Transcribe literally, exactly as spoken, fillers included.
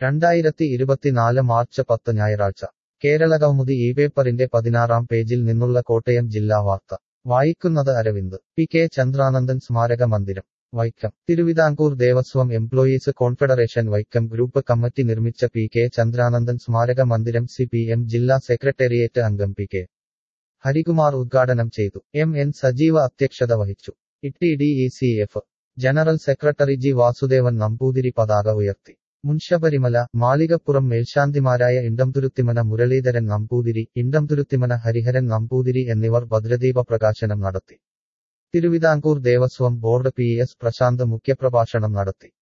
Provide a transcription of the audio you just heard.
രണ്ടായിരത്തി ഇരുപത്തിനാല് മാർച്ച് പത്ത് ഞായറാഴ്ച കേരളകൗമുദി ഈ പേപ്പറിന്റെ പതിനാറാം പേജിൽ നിന്നുള്ള കോട്ടയം ജില്ലാ വാർത്ത വായിക്കുന്നത് അരവിന്ദ്. പി കെ ചന്ദ്രാനന്ദൻ സ്മാരക മന്ദിരം Vaikom. Thiruvithamkur Devaswom employees confederation Vaikom group committee നിർമ്മിച്ച പി കെ ചന്ദ്രാനന്ദൻ സ്മാരക മന്ദിരം സി പി എം ജില്ലാ സെക്രട്ടേറിയറ്റ് അംഗം പി കെ ഹരികുമാർ ഉദ്ഘാടനം ചെയ്തു. എം എൻ സജീവ അധ്യക്ഷത വഹിച്ചു. E D E C F general secretary G Vasudevan Namboothiri പതാക ഉയർത്തി. മുൻശബരിമല മാളികപ്പുറം മേൽശാന്തിമാരായ ഇണ്ടംതുരുത്തിമന മുരളീധരൻ നമ്പൂതിരി, ഇണ്ടംതുരുത്തിമന ഹരിഹരൻ നമ്പൂതിരി എന്നിവർ ഭദ്രദീപ പ്രകാശനം നടത്തി. Thiruvithamkur Devaswom board P S Prashanth മുഖ്യപ്രഭാഷണം നടത്തി.